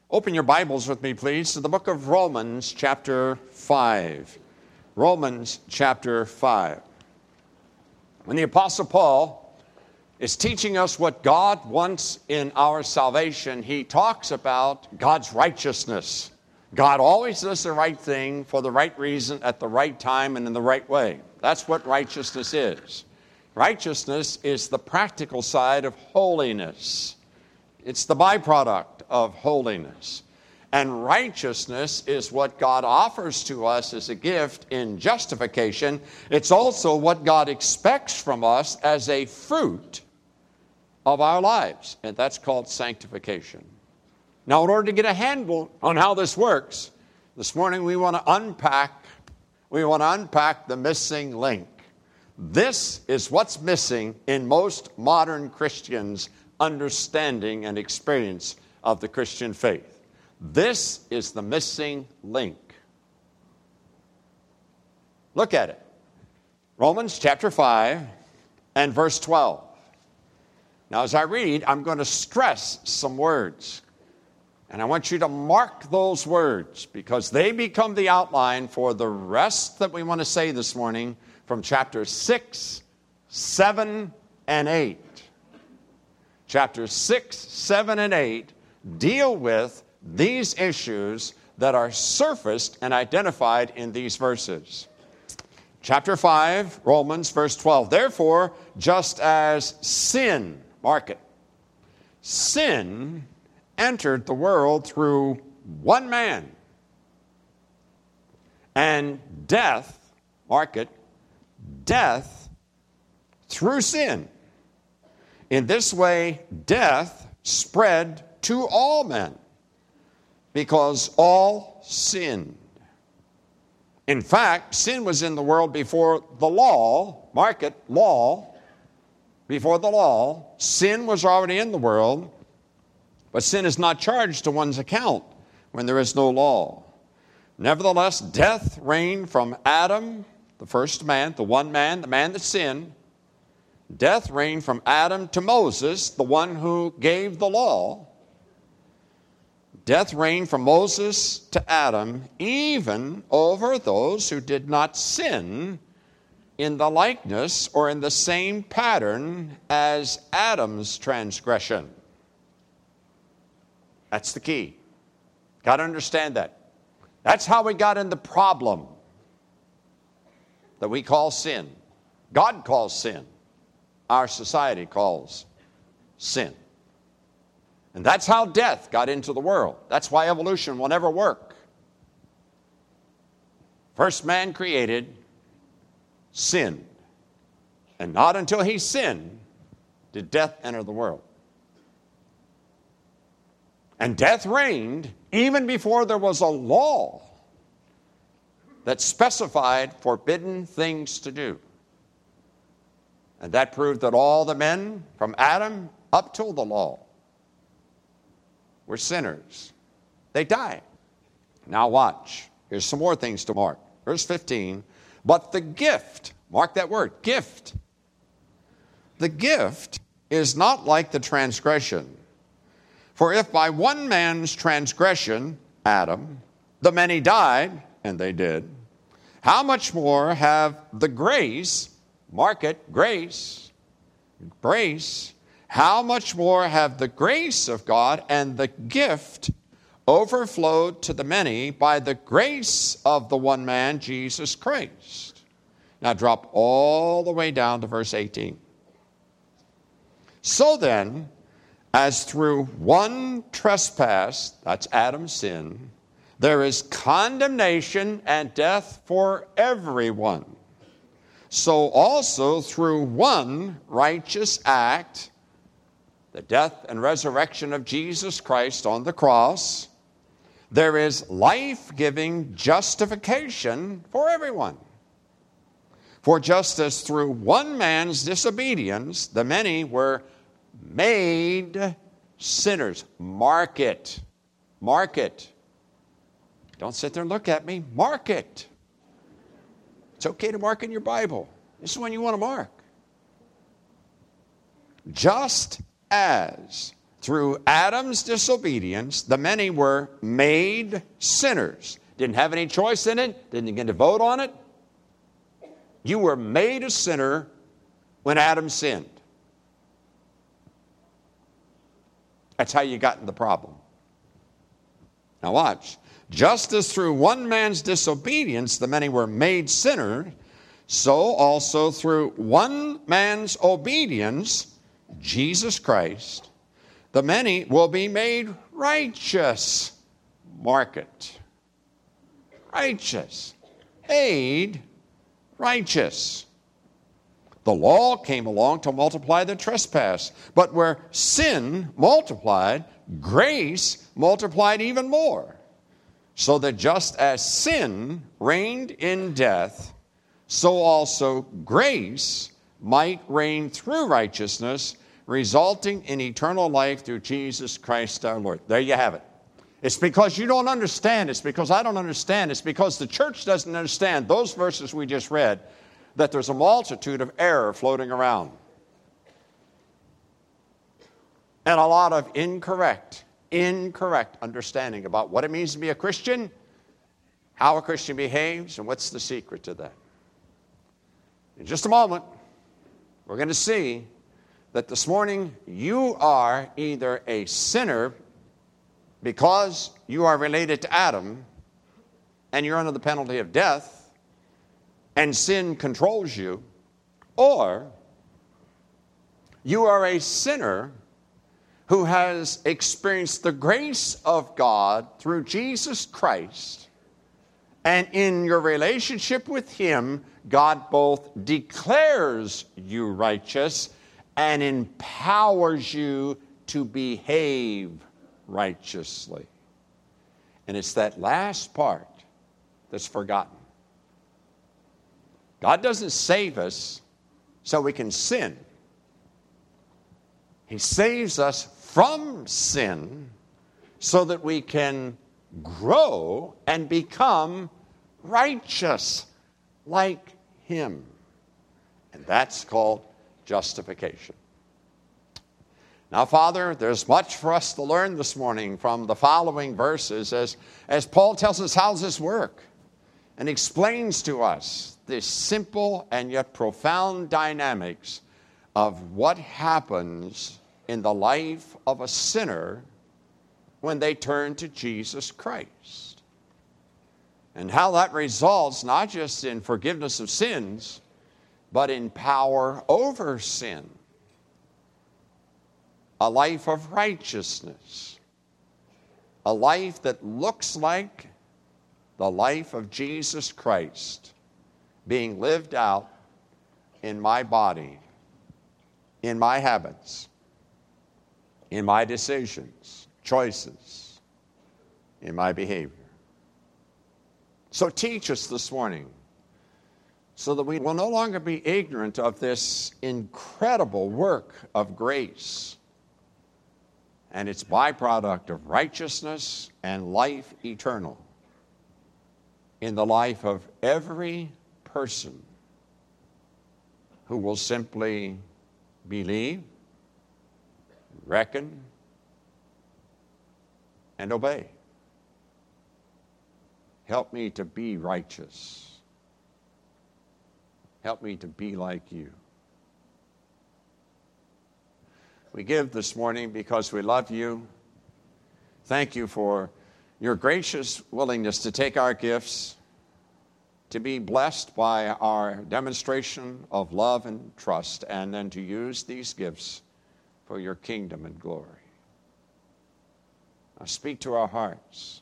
Open your Bibles with me, please, to the book of Romans, chapter 5. Romans, chapter 5. When the Apostle Paul is teaching us what God wants in our salvation, he talks about God's righteousness. God always does the right thing for the right reason at the right time and in the right way. That's what righteousness is. Righteousness is the practical side of holiness. It's the byproduct of holiness. And righteousness is what God offers to us as a gift in justification. It's also what God expects from us as a fruit of our lives. And that's called sanctification. Now, in order to get a handle on how this works, this morning we want to unpack the missing link. This is what's missing in most modern Christians' understanding and experience of the Christian faith. This is the missing link. Look at it. Romans chapter 5 and verse 12. Now, as I read, I'm going to stress some words. And I want you to mark those words because they become the outline for the rest that we want to say this morning from chapter 6, 7, and 8. Chapters 6, 7, and 8 deal with these issues that are surfaced and identified in these verses. Chapter 5, Romans, verse 12. Therefore, just as sin, mark it, sin entered the world through one man, and death, mark it, death through sin. In this way, death spread to all men because all sinned. In fact, sin was in the world before the law. Mark it, law. Before the law, sin was already in the world, but sin is not charged to one's account when there is no law. Nevertheless, death reigned from Adam, the first man, the one man, the man that sinned. Death reigned from Adam to Moses, the one who gave the law. Death reigned from Moses to Adam, even over those who did not sin in the likeness or in the same pattern as Adam's transgression. That's the key. Got to understand that. That's how we got in the problem that we call sin. God calls sin. Our society calls sin. And that's how death got into the world. That's why evolution will never work. First man created sinned. And not until he sinned did death enter the world. And death reigned even before there was a law that specified forbidden things to do. And that proved that all the men from Adam up till the law were sinners. They died. Now watch. Here's some more things to mark. Verse 15. But the gift, mark that word, gift. The gift is not like the transgression. For if by one man's transgression, Adam, the many died, and they did, how much more have the grace, mark it, grace, how much more have the grace of God and the gift overflowed to the many by the grace of the one man, Jesus Christ. Now drop all the way down to verse 18. So then, as through one trespass, that's Adam's sin, there is condemnation and death for everyone. So also through one righteous act, the death and resurrection of Jesus Christ on the cross, there is life-giving justification for everyone. For just as through one man's disobedience, the many were made sinners. Mark it. Mark it. Don't sit there and look at me. Mark it. It's okay to mark in your Bible. This is one you want to mark. Just as through Adam's disobedience, the many were made sinners. Didn't have any choice in it, didn't get to vote on it. You were made a sinner when Adam sinned. That's how you got in the problem. Now watch. Just as through one man's disobedience the many were made sinners, so also through one man's obedience, Jesus Christ, the many will be made righteous. Mark it. Righteous. Made righteous. The law came along to multiply the trespass, but where sin multiplied, grace multiplied even more. So that just as sin reigned in death, so also grace might reign through righteousness, resulting in eternal life through Jesus Christ our Lord. There you have it. It's because you don't understand. It's because I don't understand. It's because the church doesn't understand those verses we just read, that there's a multitude of error floating around. And a lot of incorrect understanding about what it means to be a Christian, how a Christian behaves, and what's the secret to that. In just a moment, we're going to see that this morning you are either a sinner because you are related to Adam and you're under the penalty of death and sin controls you, or you are a sinner who has experienced the grace of God through Jesus Christ, and in your relationship with Him, God both declares you righteous and empowers you to behave righteously. And it's that last part that's forgotten. God doesn't save us so we can sin. He saves us from sin so that we can grow and become righteous like Him. And that's called justification. Now, Father, there's much for us to learn this morning from the following verses as Paul tells us how this work and explains to us this simple and yet profound dynamics of what happens in the life of a sinner when they turn to Jesus Christ. And how that results not just in forgiveness of sins, but in power over sin. A life of righteousness. A life that looks like the life of Jesus Christ being lived out in my body, in my habits, in my decisions, choices, in my behavior. So teach us this morning so that we will no longer be ignorant of this incredible work of grace and its byproduct of righteousness and life eternal in the life of every person who will simply believe, reckon, and obey. Help me to be righteous. Help me to be like you. We give this morning because we love you. Thank you for your gracious willingness to take our gifts, to be blessed by our demonstration of love and trust, and then to use these gifts for your kingdom and glory. Now speak to our hearts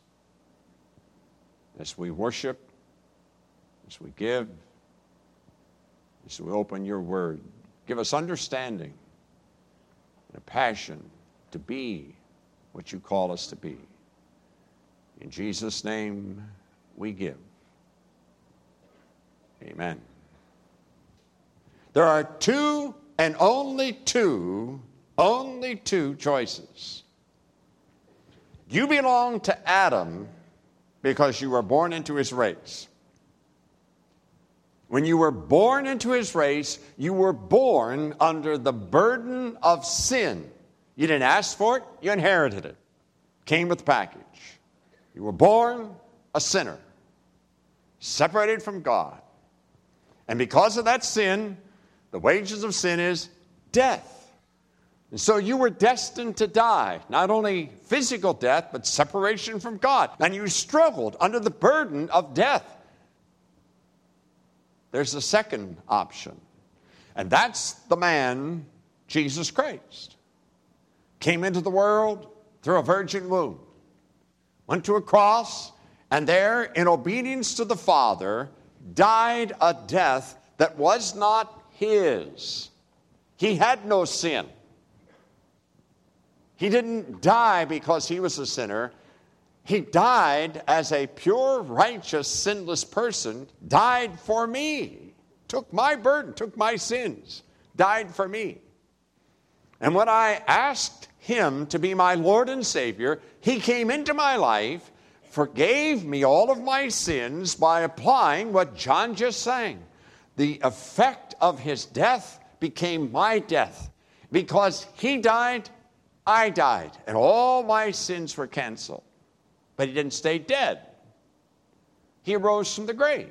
as we worship, as we give, as we open your word. Give us understanding and a passion to be what you call us to be. In Jesus' name we give. Amen. There are two and only two choices. You belong to Adam because you were born into his race. When you were born into his race, you were born under the burden of sin. You didn't ask for it, you inherited it. Came with the package. You were born a sinner, separated from God. And because of that sin, the wages of sin is death. And so you were destined to die, not only physical death, but separation from God. And you struggled under the burden of death. There's a second option, and that's the man, Jesus Christ. Came into the world through a virgin womb, went to a cross, and there, in obedience to the Father, died a death that was not his. He had no sin. He didn't die because he was a sinner. He died as a pure, righteous, sinless person, died for me, took my burden, took my sins, died for me. And when I asked him to be my Lord and Savior, he came into my life, forgave me all of my sins by applying what John just sang. The effect of his death became my death. Because he died, I died, and all my sins were canceled. But he didn't stay dead. He arose from the grave.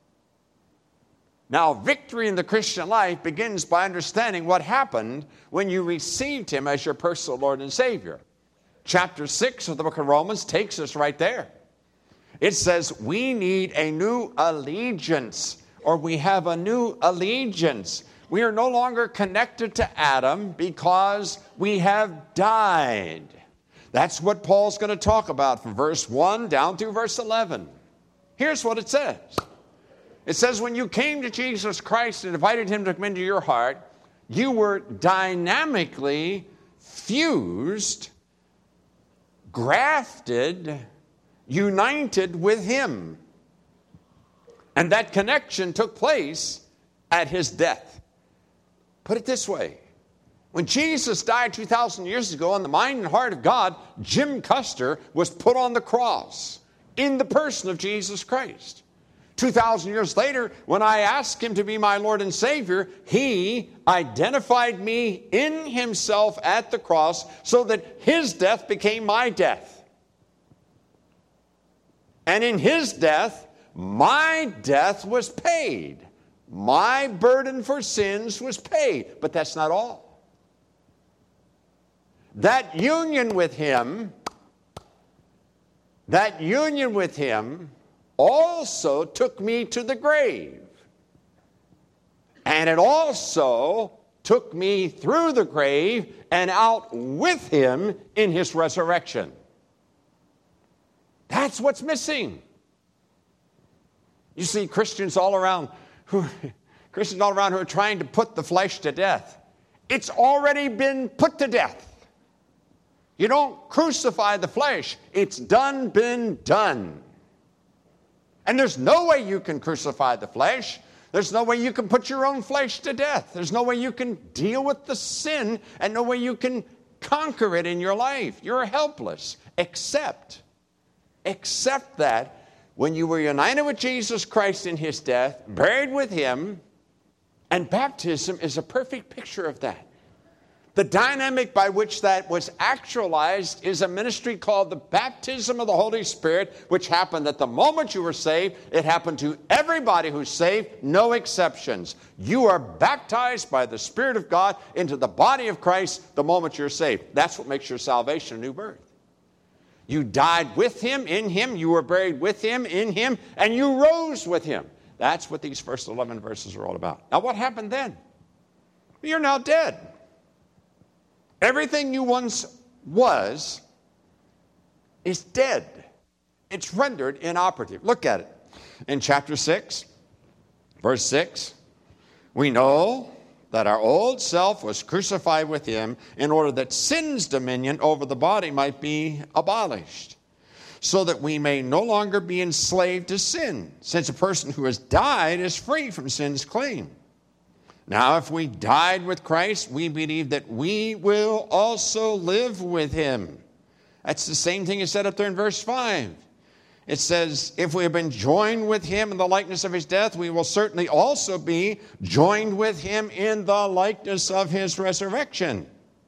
Now, victory in the Christian life begins by understanding what happened when you received him as your personal Lord and Savior. Chapter 6 of the book of Romans takes us right there. It says we need a new allegiance, or we have a new allegiance. We are no longer connected to Adam because we have died. That's what Paul's going to talk about from verse 1 down through verse 11. Here's what it says. It says, when you came to Jesus Christ and invited him to come into your heart, you were dynamically fused, grafted, united with him. And that connection took place at his death. Put it this way. When Jesus died 2,000 years ago in the mind and heart of God, Jim Custer was put on the cross in the person of Jesus Christ. 2,000 years later, when I asked him to be my Lord and Savior, he identified me in himself at the cross so that his death became my death. And in his death, my death was paid. My burden for sins was paid. But that's not all. That union with him also took me to the grave. And it also took me through the grave and out with him in his resurrection. That's what's missing. You see Christians all around who are trying to put the flesh to death. It's already been put to death. You don't crucify the flesh. It's been done. And there's no way you can crucify the flesh. There's no way you can put your own flesh to death. There's no way you can deal with the sin, and no way you can conquer it in your life. You're helpless, except that when you were united with Jesus Christ in his death, buried with him, and baptism is a perfect picture of that. The dynamic by which that was actualized is a ministry called the baptism of the Holy Spirit, which happened at the moment you were saved. It happened to everybody who's saved, no exceptions. You are baptized by the Spirit of God into the body of Christ the moment you're saved. That's what makes your salvation a new birth. You died with him, in him, you were buried with him, in him, and you rose with him. That's what these first 11 verses are all about. Now, what happened then? You're now dead. Everything you once was is dead. It's rendered inoperative. Look at it. In chapter 6, verse 6, we know that our old self was crucified with him in order that sin's dominion over the body might be abolished, so that we may no longer be enslaved to sin, since a person who has died is free from sin's claim. Now, if we died with Christ, we believe that we will also live with him. That's the same thing he said up there in verse 5. It says, if we have been joined with him in the likeness of his death, we will certainly also be joined with him in the likeness of his resurrection.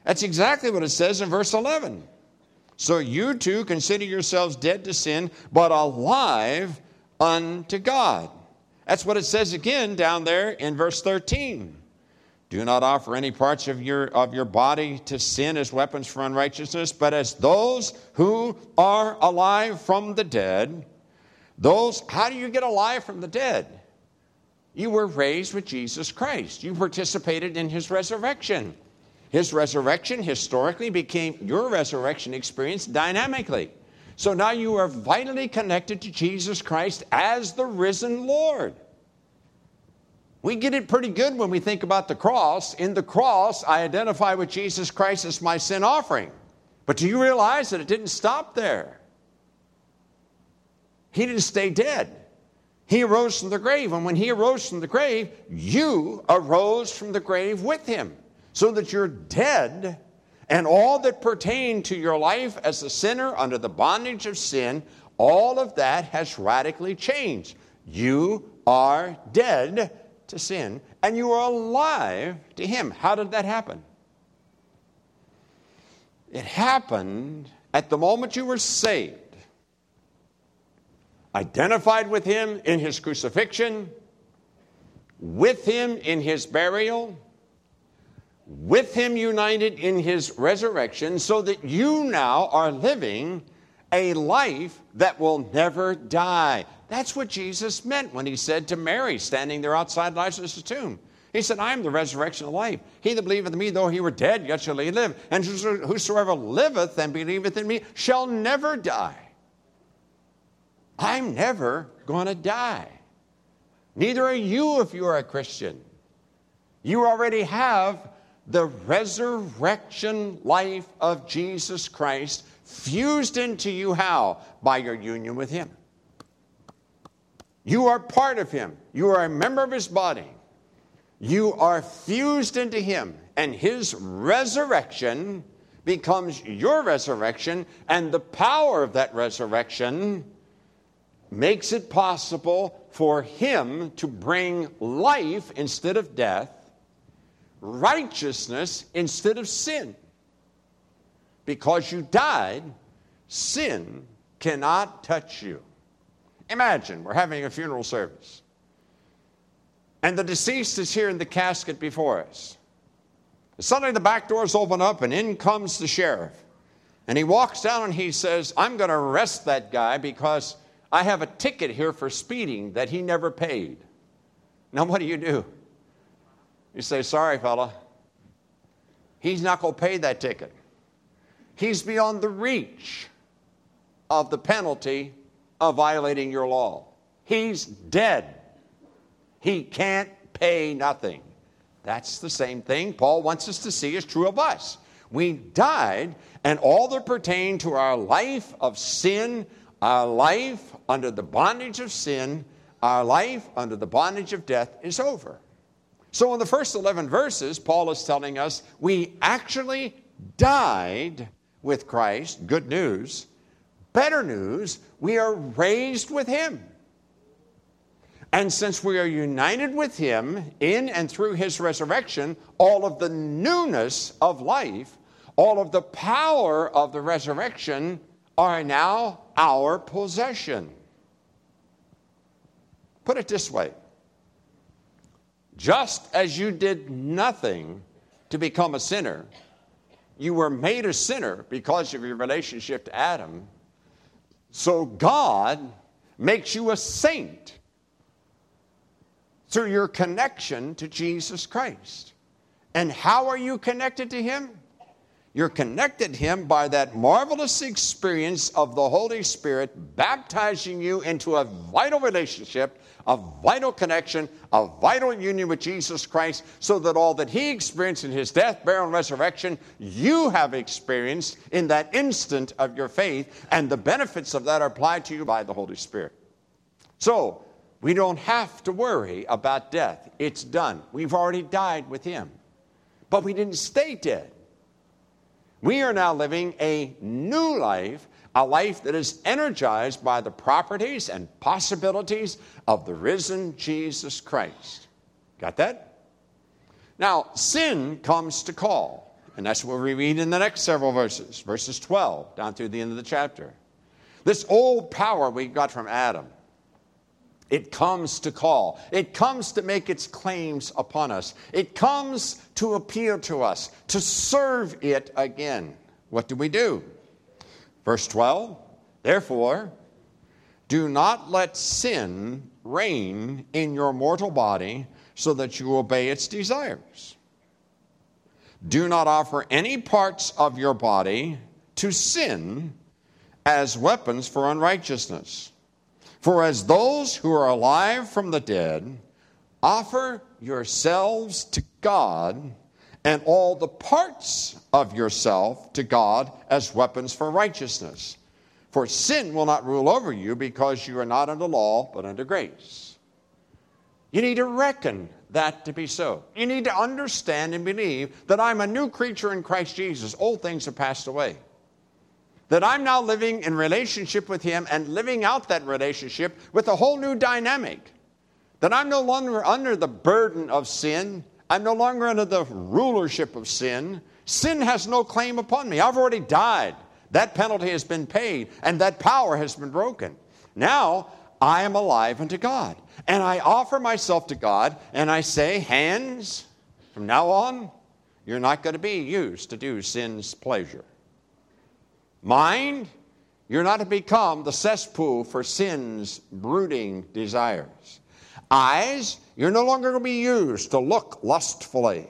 That's exactly what it says in verse 11. So you too consider yourselves dead to sin, but alive unto God. That's what it says again down there in verse 13. Do not offer any parts of your body to sin as weapons for unrighteousness, but as those who are alive from the dead. How do you get alive from the dead? You were raised with Jesus Christ. You participated in his resurrection. His resurrection historically became your resurrection experience dynamically. So now you are vitally connected to Jesus Christ as the risen Lord. We get it pretty good when we think about the cross. In the cross, I identify with Jesus Christ as my sin offering. But do you realize that it didn't stop there? He didn't stay dead. He arose from the grave. And when he arose from the grave, you arose from the grave with him. So that you're dead, and all that pertained to your life as a sinner under the bondage of sin, all of that has radically changed. You are dead to sin, and you are alive to him. How did that happen? It happened at the moment you were saved. Identified with him in his crucifixion, with him in his burial, with him united in his resurrection, so that you now are living a life that will never die. That's what Jesus meant when he said to Mary, standing there outside Lazarus' tomb. He said, I am the resurrection of life. He that believeth in me, though he were dead, yet shall he live. And whosoever liveth and believeth in me shall never die. I'm never going to die. Neither are you if you are a Christian. You already have the resurrection life of Jesus Christ fused into you. How? By your union with him. You are part of him. You are a member of his body. You are fused into him, and his resurrection becomes your resurrection, and the power of that resurrection makes it possible for him to bring life instead of death, righteousness instead of sin. Because you died, sin cannot touch you. Imagine we're having a funeral service, and the deceased is here in the casket before us. Suddenly the back doors open up, and in comes the sheriff. And he walks down and he says, I'm going to arrest that guy because I have a ticket here for speeding that he never paid. Now what do? You say, sorry, fella. He's not going to pay that ticket. He's beyond the reach of the penalty of violating your law. He's dead. He can't pay nothing. That's the same thing Paul wants us to see is true of us. We died, and all that pertained to our life of sin, our life under the bondage of sin, our life under the bondage of death is over. So in the first 11 verses, Paul is telling us we actually died with Christ. Good news. Better news, we are raised with him. And since we are united with him in and through his resurrection, all of the newness of life, all of the power of the resurrection are now our possession. Put it this way. Just as you did nothing to become a sinner, you were made a sinner because of your relationship to Adam. So God makes you a saint through your connection to Jesus Christ. And how are you connected to him? You're connected to him by that marvelous experience of the Holy Spirit baptizing you into a vital relationship, a vital connection, a vital union with Jesus Christ, so that all that he experienced in his death, burial, and resurrection, you have experienced in that instant of your faith, and the benefits of that are applied to you by the Holy Spirit. So, we don't have to worry about death. It's done. We've already died with him. But we didn't stay dead. We are now living a new life, a life that is energized by the properties and possibilities of the risen Jesus Christ. Got that? Now, sin comes to call. And that's what we read in the next several verses, verses 12 down through the end of the chapter. This old power we got from Adam, it comes to call. It comes to make its claims upon us. It comes to appeal to us, to serve it again. What do? Verse 12, therefore, do not let sin reign in your mortal body so that you obey its desires. Do not offer any parts of your body to sin as weapons for unrighteousness. For as those who are alive from the dead, offer yourselves to God and all the parts of yourself to God as weapons for righteousness. For sin will not rule over you because you are not under law but under grace. You need to reckon that to be so. You need to understand and believe that I'm a new creature in Christ Jesus. Old things have passed away. That I'm now living in relationship with Him and living out that relationship with a whole new dynamic. That I'm no longer under the burden of sin. I'm no longer under the rulership of sin. Sin has no claim upon me. I've already died. That penalty has been paid and that power has been broken. Now I am alive unto God. And I offer myself to God and I say, hands, from now on, you're not going to be used to do sin's pleasure. Mind, you're not to become the cesspool for sin's brooding desires. Eyes, you're no longer going to be used to look lustfully.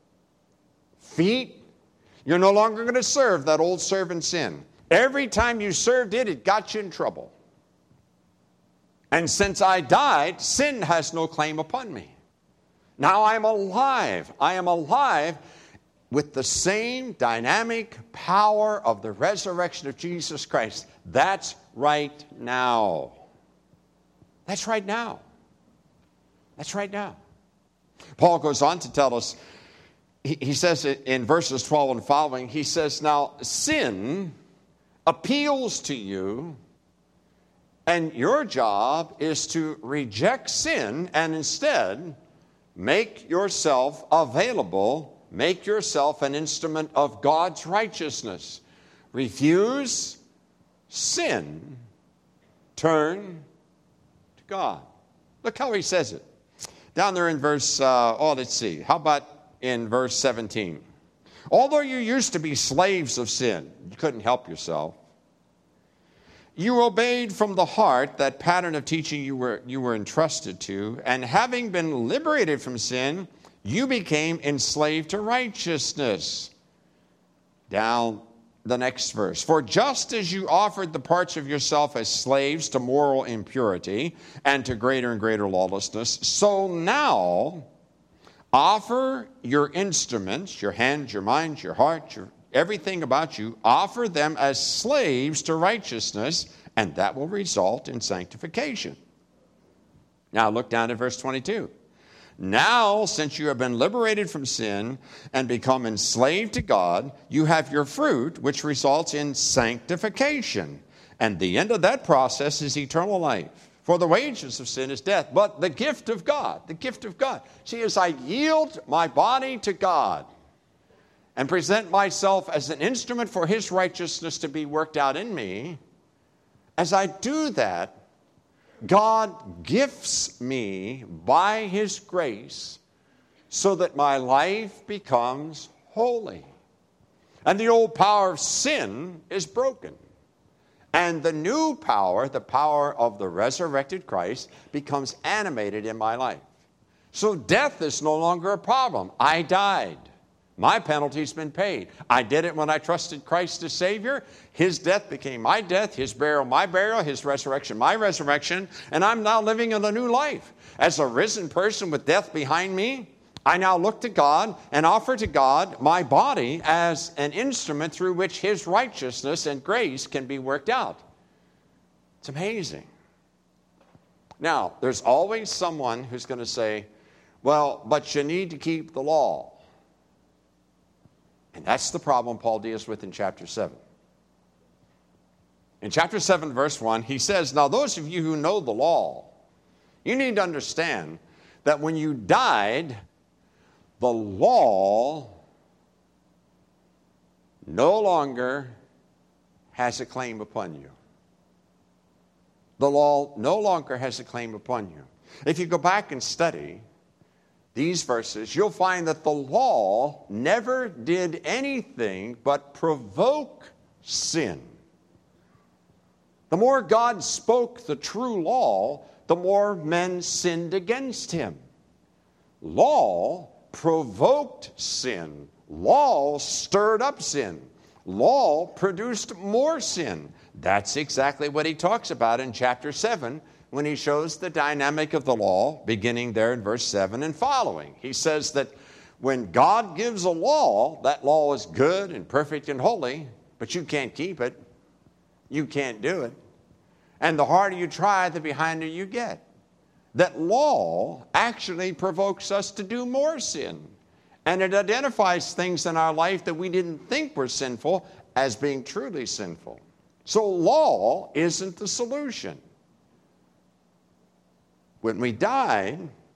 Feet, you're no longer going to serve that old servant sin. Every time you served it, it got you in trouble. And since I died, sin has no claim upon me. Now I'm alive. I am alive with the same dynamic power of the resurrection of Jesus Christ. That's right now. That's right now. That's right now. Paul goes on to tell us, he says it in verses 12 and following, he says, now sin appeals to you, and your job is to reject sin and instead make yourself available. Make yourself an instrument of God's righteousness. Refuse sin. Turn to God. Look how he says it. Down there in verse, let's see. How about in verse 17? Although you used to be slaves of sin, you couldn't help yourself. You obeyed from the heart that pattern of teaching you were entrusted to, and having been liberated from sin, you became enslaved to righteousness. Down the next verse. For just as you offered the parts of yourself as slaves to moral impurity and to greater and greater lawlessness, so now offer your instruments, your hands, your mind, your heart, everything about you, offer them as slaves to righteousness, and that will result in sanctification. Now look down at verse 22. Now, since you have been liberated from sin and become enslaved to God, you have your fruit, which results in sanctification. And the end of that process is eternal life. For the wages of sin is death, but the gift of God. See, as I yield my body to God and present myself as an instrument for His righteousness to be worked out in me, as I do that, God gifts me by His grace so that my life becomes holy. And the old power of sin is broken. And the new power, the power of the resurrected Christ, becomes animated in my life. So death is no longer a problem. I died. My penalty's been paid. I did it when I trusted Christ as Savior. His death became my death, His burial, my burial, His resurrection, my resurrection, and I'm now living in a new life. As a risen person with death behind me, I now look to God and offer to God my body as an instrument through which His righteousness and grace can be worked out. It's amazing. Now, there's always someone who's going to say, well, but you need to keep the law. And that's the problem Paul deals with in chapter 7. In chapter 7, verse 1, he says, now those of you who know the law, you need to understand that when you died, the law no longer has a claim upon you. The law no longer has a claim upon you. If you go back and study these verses, you'll find that the law never did anything but provoke sin. The more God spoke the true law, the more men sinned against him. Law provoked sin. Law stirred up sin. Law produced more sin. That's exactly what he talks about in chapter 7 when he shows the dynamic of the law, beginning there in verse 7 and following. He says that when God gives a law, that law is good and perfect and holy, but you can't keep it. You can't do it. And the harder you try, the behinder you get. That law actually provokes us to do more sin. And it identifies things in our life that we didn't think were sinful as being truly sinful. So law isn't the solution. When we died,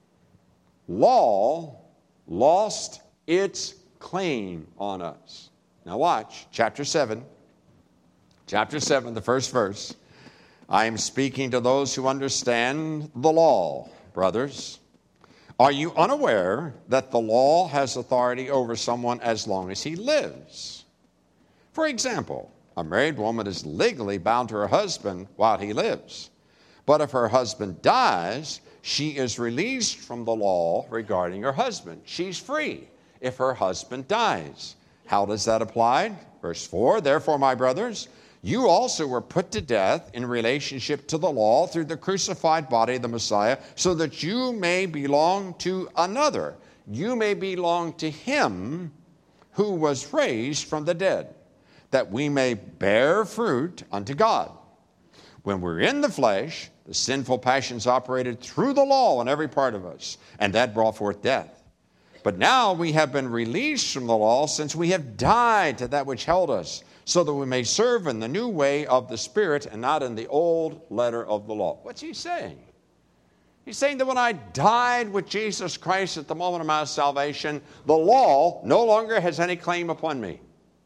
law lost its claim on us. Now watch, chapter 7, the first verse. I am speaking to those who understand the law, brothers. Are you unaware that the law has authority over someone as long as he lives? For example, a married woman is legally bound to her husband while he lives. But if her husband dies, she is released from the law regarding her husband. She's free if her husband dies. How does that apply? Verse 4, therefore, my brothers, you also were put to death in relationship to the law through the crucified body of the Messiah, so that you may belong to another. You may belong to him who was raised from the dead, that we may bear fruit unto God. When we're in the flesh, the sinful passions operated through the law in every part of us, and that brought forth death. But now we have been released from the law, since we have died to that which held us, so that we may serve in the new way of the Spirit and not in the old letter of the law. What's he saying? He's saying that when I died with Jesus Christ at the moment of my salvation, the law no longer has any claim upon me.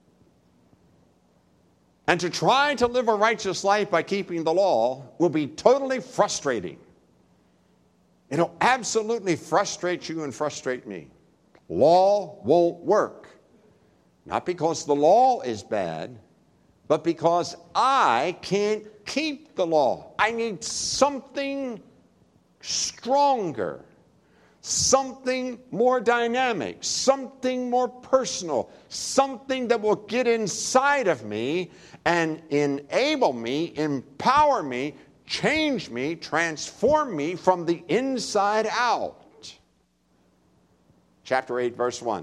And to try to live a righteous life by keeping the law will be totally frustrating. It'll absolutely frustrate you and frustrate me. Law won't work. Not because the law is bad, but because I can't keep the law. I need something stronger, something more dynamic, something more personal, something that will get inside of me and enable me, empower me, change me, transform me from the inside out. Chapter 8, verse 1.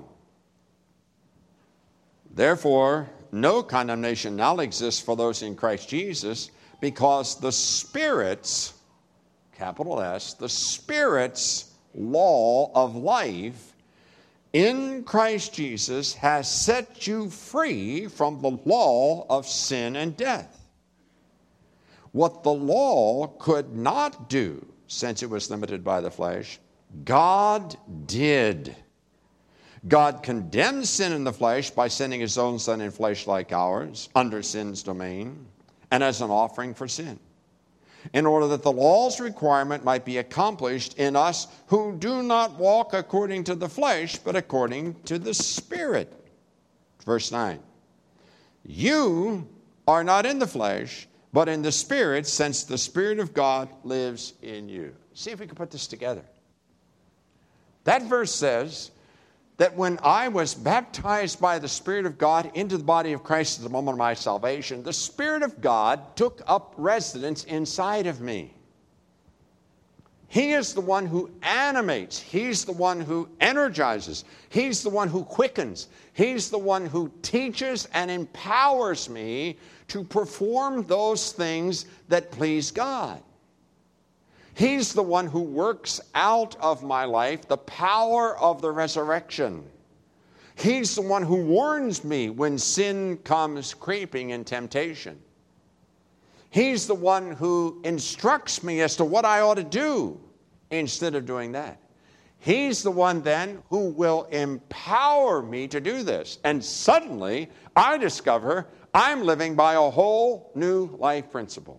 Therefore, no condemnation now exists for those in Christ Jesus, because the Spirit's, capital S, the Spirit's law of life in Christ Jesus has set you free from the law of sin and death. What the law could not do, since it was limited by the flesh, God did. God condemned sin in the flesh by sending his own Son in flesh like ours, under sin's domain, and as an offering for sin, in order that the law's requirement might be accomplished in us who do not walk according to the flesh, but according to the Spirit. Verse 9. You are not in the flesh, but in the Spirit, since the Spirit of God lives in you. See if we can put this together. That verse says that when I was baptized by the Spirit of God into the body of Christ at the moment of my salvation, the Spirit of God took up residence inside of me. He is the one who animates. He's the one who energizes. He's the one who quickens. He's the one who teaches and empowers me to perform those things that please God. He's the one who works out of my life the power of the resurrection. He's the one who warns me when sin comes creeping in temptation. He's the one who instructs me as to what I ought to do instead of doing that. He's the one then who will empower me to do this. And suddenly, I discover I'm living by a whole new life principle.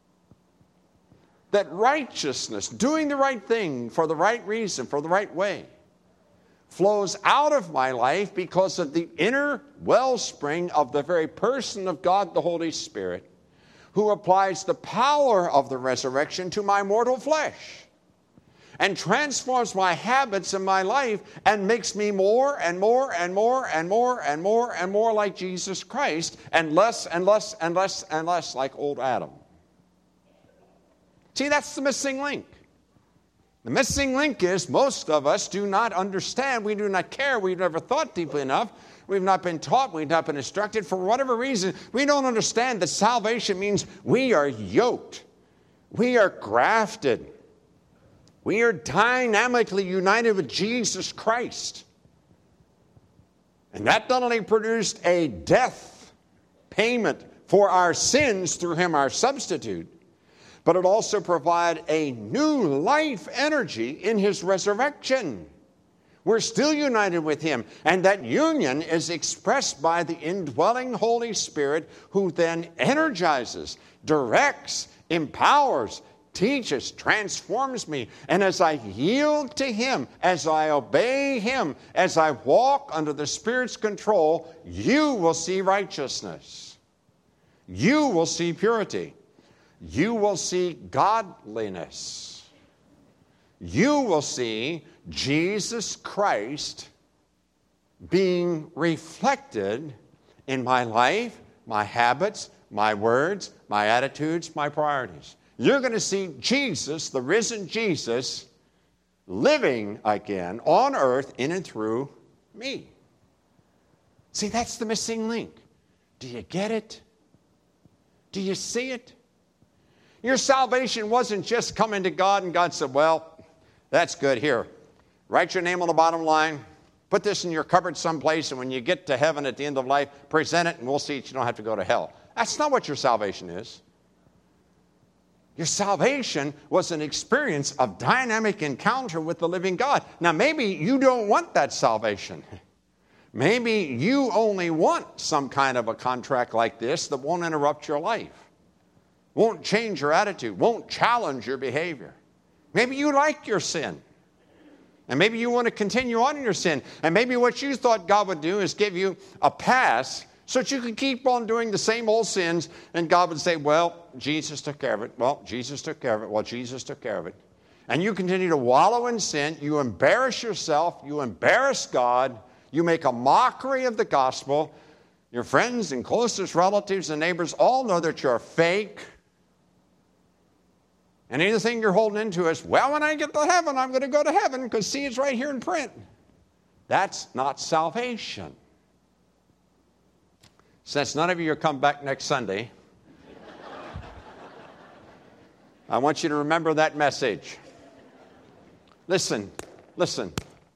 That righteousness, doing the right thing for the right reason, for the right way, flows out of my life because of the inner wellspring of the very person of God, the Holy Spirit, who applies the power of the resurrection to my mortal flesh and transforms my habits in my life and makes me more and more and more and more and more and more like Jesus Christ and less and less and less and less like old Adam. See, that's the missing link. The missing link is most of us do not understand, we do not care, we've never thought deeply enough, we've not been taught, we've not been instructed. For whatever reason, we don't understand that salvation means we are yoked, we are grafted, we are dynamically united with Jesus Christ. And that not only produced a death payment for our sins through him, our substitute, but it also provided a new life energy in his resurrection. We're still united with him, and that union is expressed by the indwelling Holy Spirit, who then energizes, directs, empowers, teaches, transforms me. And as I yield to him, as I obey him, as I walk under the Spirit's control, you will see righteousness. You will see purity. You will see godliness. You will see Jesus Christ being reflected in my life, my habits, my words, my attitudes, my priorities. You're going to see Jesus, the risen Jesus, living again on earth in and through me. See, that's the missing link. Do you get it? Do you see it? Your salvation wasn't just coming to God and God said, well, that's good. Here, write your name on the bottom line. Put this in your cupboard someplace, and when you get to heaven at the end of life, present it, and we'll see that you don't have to go to hell. That's not what your salvation is. Your salvation was an experience of dynamic encounter with the living God. Now, maybe you don't want that salvation. Maybe you only want some kind of a contract like this that won't interrupt your life, won't change your attitude, won't challenge your behavior. Maybe you like your sin. And maybe you want to continue on in your sin. And maybe what you thought God would do is give you a pass so that you could keep on doing the same old sins. And God would say, well, Jesus took care of it. Well, Jesus took care of it. Well, Jesus took care of it. And you continue to wallow in sin. You embarrass yourself. You embarrass God. You make a mockery of the gospel. Your friends and closest relatives and neighbors all know that you're fake. And anything you're holding into is, well, when I get to heaven, I'm going to go to heaven because, see, it's right here in print. That's not salvation. Since none of you are coming back next Sunday, I want you to remember that message. Listen. The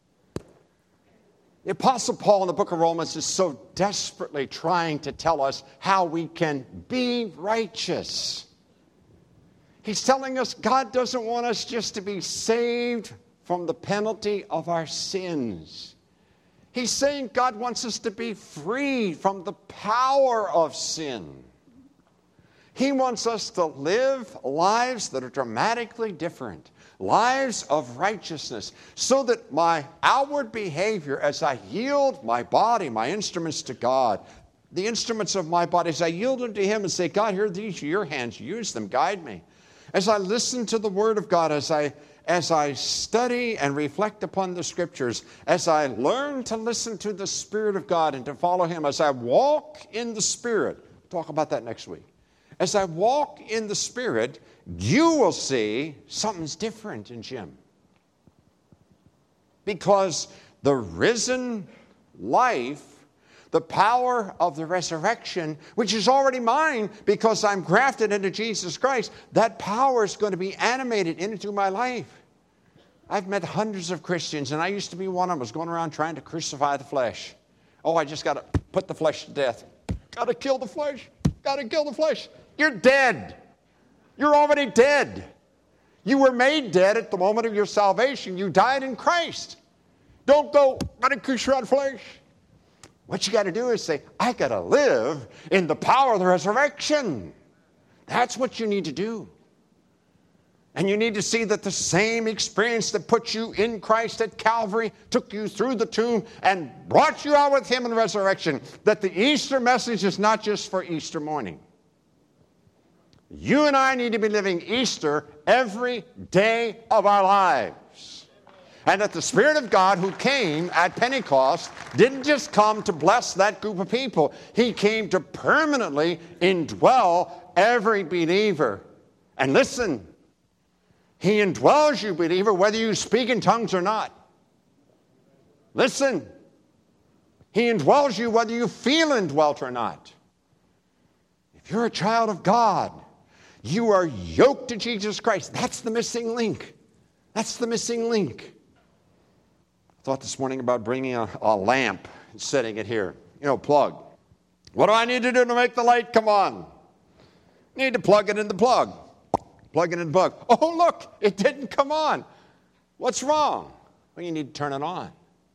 Apostle Paul in the book of Romans is so desperately trying to tell us how we can be righteous. He's telling us God doesn't want us just to be saved from the penalty of our sins. He's saying God wants us to be free from the power of sin. He wants us to live lives that are dramatically different, lives of righteousness, so that my outward behavior as I yield my body, my instruments to God, the instruments of my body, as I yield them to him and say, God, here, these are your hands, use them, guide me. As I listen to the Word of God, as I study and reflect upon the Scriptures, as I learn to listen to the Spirit of God and to follow him, as I walk in the Spirit, we'll talk about that next week. As I walk in the Spirit, you will see something's different in Jim. Because the risen life, the power of the resurrection, which is already mine because I'm grafted into Jesus Christ, that power is going to be animated into my life. I've met hundreds of Christians, and I used to be one of them. I was going around trying to crucify the flesh. Oh, I just got to put the flesh to death. Got to kill the flesh. Got to kill the flesh. You're dead. You're already dead. You were made dead at the moment of your salvation. You died in Christ. Don't go, got to crucify flesh. What you got to do is say, I got to live in the power of the resurrection. That's what you need to do. And you need to see that the same experience that put you in Christ at Calvary, took you through the tomb, and brought you out with him in resurrection, that the Easter message is not just for Easter morning. You and I need to be living Easter every day of our lives. And that the Spirit of God who came at Pentecost didn't just come to bless that group of people. He came to permanently indwell every believer. And listen, he indwells you, believer, whether you speak in tongues or not. Listen, he indwells you whether you feel indwelt or not. If you're a child of God, you are yoked to Jesus Christ. That's the missing link. That's the missing link. I thought this morning about bringing a lamp and setting it here. Plug. What do I need to do to make the light come on? I need to plug it in the plug. Plug it in the plug. Oh, look, it didn't come on. What's wrong? Well, you need to turn it on.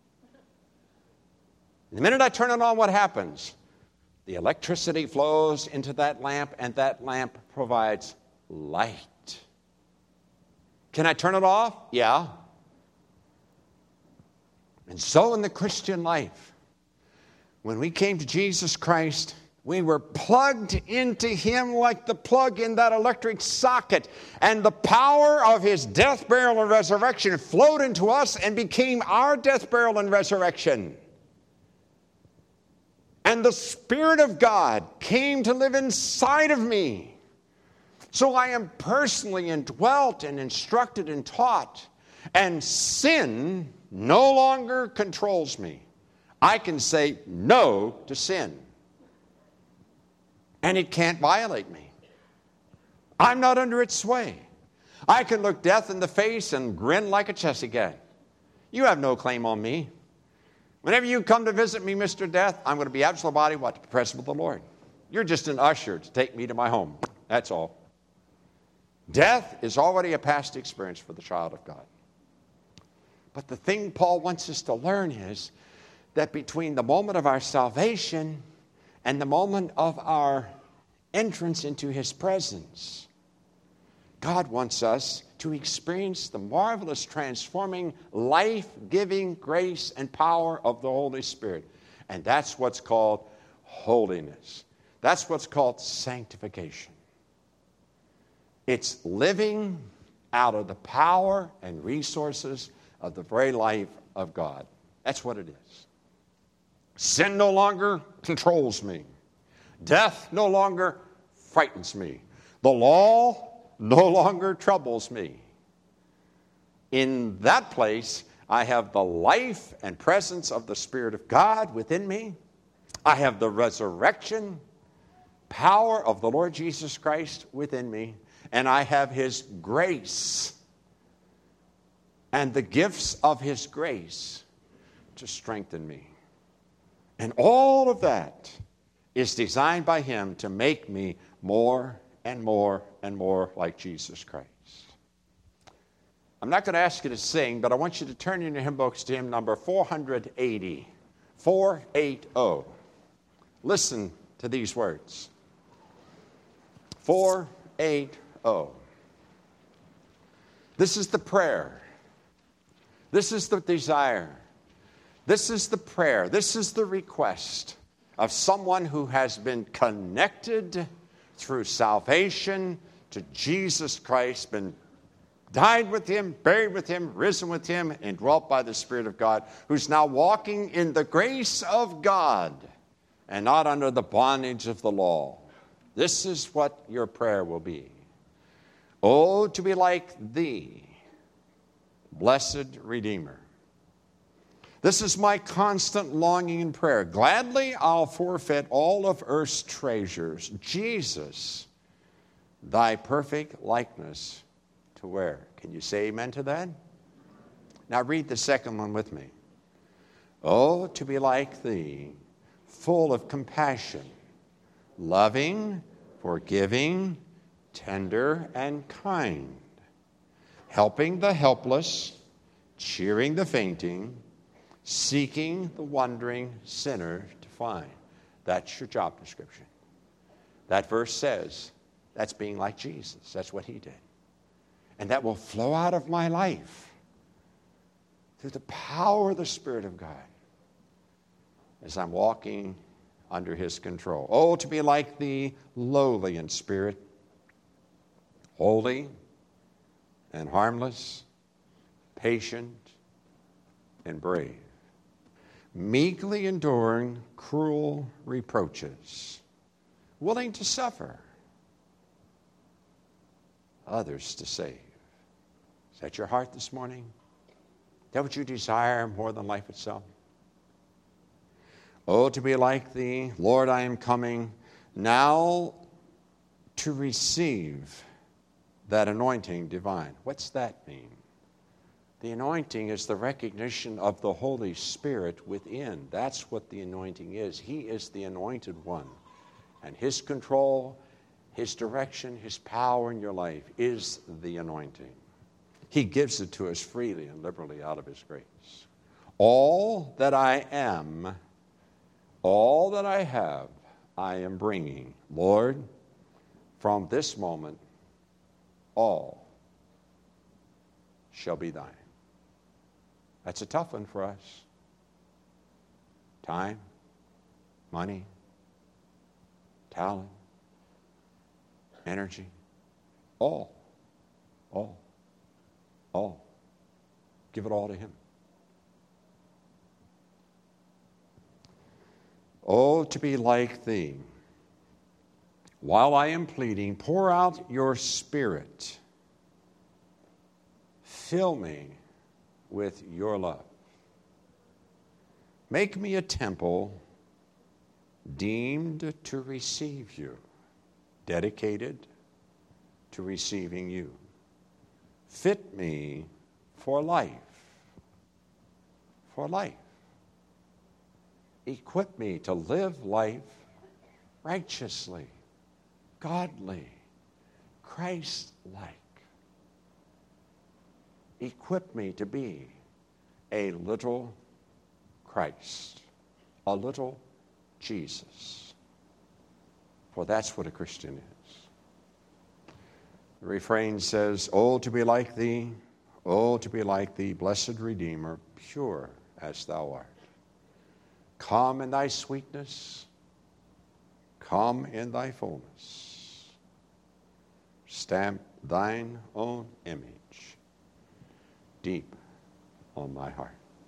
The minute I turn it on, what happens? The electricity flows into that lamp, and that lamp provides light. Can I turn it off? Yeah. And so in the Christian life, when we came to Jesus Christ, we were plugged into him like the plug in that electric socket. And the power of his death, burial, and resurrection flowed into us and became our death, burial, and resurrection. And the Spirit of God came to live inside of me. So I am personally indwelt and instructed and taught. And sin no longer controls me. I can say no to sin. And it can't violate me. I'm not under its sway. I can look death in the face and grin like a chessy cat. You have no claim on me. Whenever you come to visit me, Mr. Death, I'm going to be absolute body, what? The presence of the Lord. You're just an usher to take me to my home. That's all. Death is already a past experience for the child of God. But the thing Paul wants us to learn is that between the moment of our salvation and the moment of our entrance into his presence, God wants us to experience the marvelous, transforming, life-giving grace and power of the Holy Spirit. And that's what's called holiness. That's what's called sanctification. It's living out of the power and resources of the very life of God. That's what it is. Sin no longer controls me. Death no longer frightens me. The law no longer troubles me. In that place, I have the life and presence of the Spirit of God within me. I have the resurrection power of the Lord Jesus Christ within me. And I have his grace and the gifts of his grace to strengthen me. And all of that is designed by him to make me more and more and more like Jesus Christ. I'm not going to ask you to sing, but I want you to turn in your hymn books to hymn number 480. 480. Listen to these words. 480. This is the prayer. This is the desire. This is the prayer. This is the request of someone who has been connected through salvation to Jesus Christ, been died with him, buried with him, risen with him, and dwelt by the Spirit of God, who's now walking in the grace of God and not under the bondage of the law. This is what your prayer will be. Oh, to be like thee, blessed Redeemer. This is my constant longing in prayer. Gladly I'll forfeit all of earth's treasures. Jesus, thy perfect likeness to wear. Can you say amen to that? Now read the second one with me. Oh, to be like thee, full of compassion, loving, forgiving, tender, and kind, helping the helpless, cheering the fainting, seeking the wandering sinner to find. That's your job description. That verse says that's being like Jesus. That's what he did. And that will flow out of my life through the power of the Spirit of God as I'm walking under his control. Oh, to be like the lowly in spirit, holy and harmless, patient and brave, meekly enduring cruel reproaches, willing to suffer, others to save. Is that your heart this morning? Is that what you desire more than life itself? Oh, to be like thee, Lord, I am coming now to receive that anointing divine. What's that mean? The anointing is the recognition of the Holy Spirit within. That's what the anointing is. He is the anointed one. And his control, his direction, his power in your life is the anointing. He gives it to us freely and liberally out of his grace. All that I am, all that I have, I am bringing. Lord, from this moment, all shall be thine. That's a tough one for us. Time, money, talent, energy, all. Give it all to him. Oh, to be like thee. While I am pleading, pour out your Spirit. Fill me with your love. Make me a temple deemed to receive you, dedicated to receiving you. Fit me for life. For life. Equip me to live life righteously, godly, Christ-like. Equip me to be a little Christ, a little Jesus. For that's what a Christian is. The refrain says, oh, to be like thee, blessed Redeemer, pure as thou art. Come in thy sweetness, come in thy fullness. Stamp thine own image deep on my heart.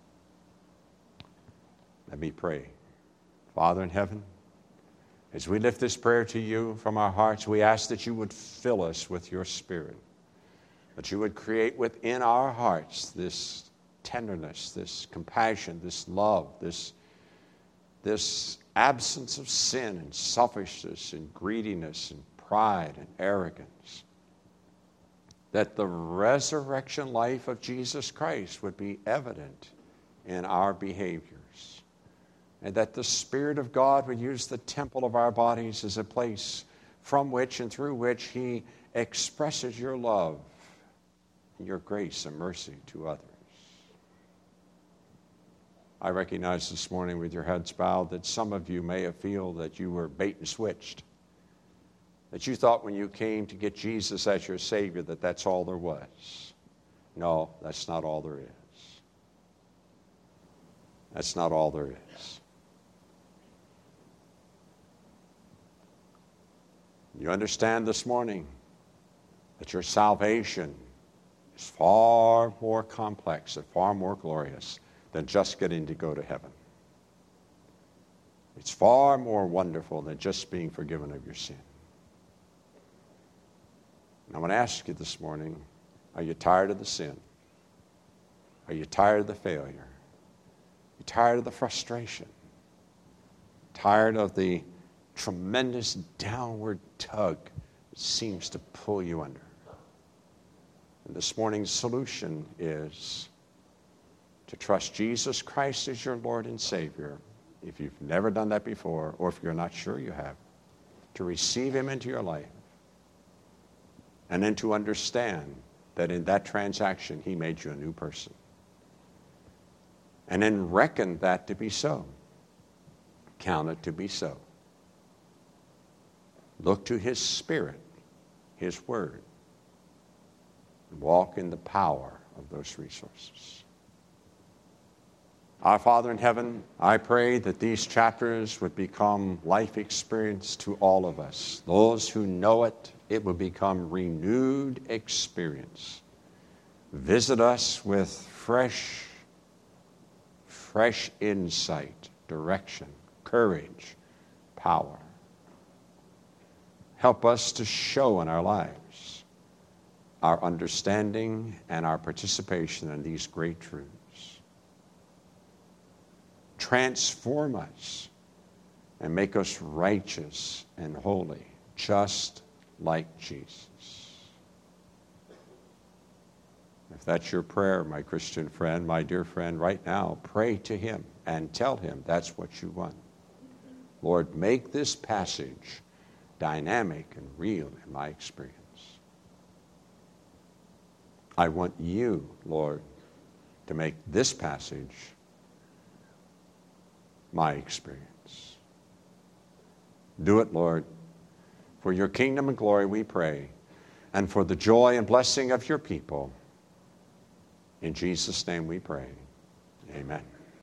Let me pray. Father in heaven, as we lift this prayer to you from our hearts, we ask that you would fill us with your Spirit, that you would create within our hearts this tenderness, this compassion, this love, this absence of sin and selfishness and greediness and pride and arrogance. That the resurrection life of Jesus Christ would be evident in our behaviors. And that the Spirit of God would use the temple of our bodies as a place from which and through which he expresses your love, your grace and mercy to others. I recognize this morning with your heads bowed that some of you may have feel that you were bait and switched. That you thought when you came to get Jesus as your Savior that that's all there was. No, that's not all there is. That's not all there is. You understand this morning that your salvation is far more complex and far more glorious than just getting to go to heaven. It's far more wonderful than just being forgiven of your sin. And I want to ask you this morning, are you tired of the sin? Are you tired of the failure? Are you tired of the frustration? Tired of the tremendous downward tug that seems to pull you under? And this morning's solution is to trust Jesus Christ as your Lord and Savior, if you've never done that before, or if you're not sure you have, to receive him into your life, and then to understand that in that transaction he made you a new person. And then reckon that to be so. Count it to be so. Look to his Spirit, his Word. Walk in the power of those resources. Our Father in heaven, I pray that these chapters would become life experience to all of us. Those who know it, it will become renewed experience. Visit us with fresh insight, direction, courage, power. Help us to show in our lives our understanding and our participation in these great truths. Transform us and make us righteous and holy, just like Jesus. If that's your prayer, my Christian friend, my dear friend, right now, pray to him and tell him that's what you want. Lord, make this passage dynamic and real in my experience. I want you, Lord, to make this passage my experience. Do it, Lord. For your kingdom and glory we pray, and for the joy and blessing of your people. In Jesus' name we pray. Amen.